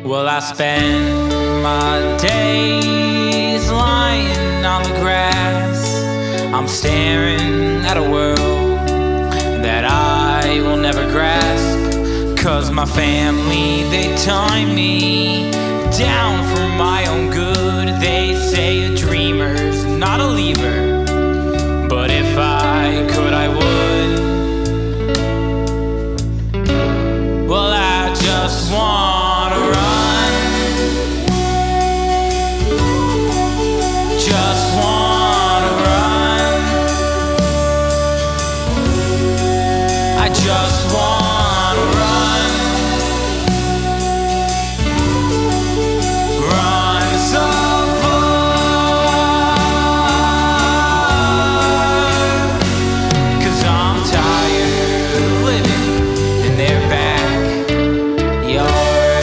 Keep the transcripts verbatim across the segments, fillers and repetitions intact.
Well, I spend my days lying on the grass. I'm staring at a world that I will never grasp. 'Cause my family, they tie me down for my own good. They say a dreamer's not a leaver, but if I could, I would. Well, I just wanna run, just wanna run. I just wanna run, run so far. 'Cause I'm tired of living in their backyard.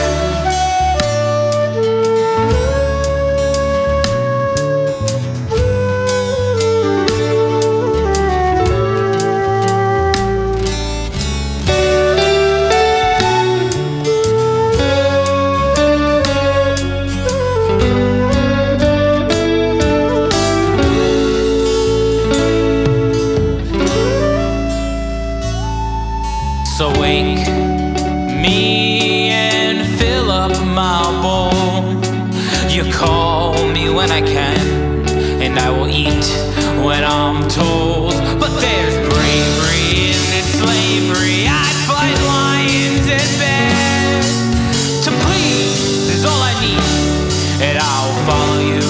So wake me and fill up my bowl. You call me when I can, and I will eat when I'm told. But there's bravery in this slavery. I'd fight lions and bears. To please is all I need, and I'll follow you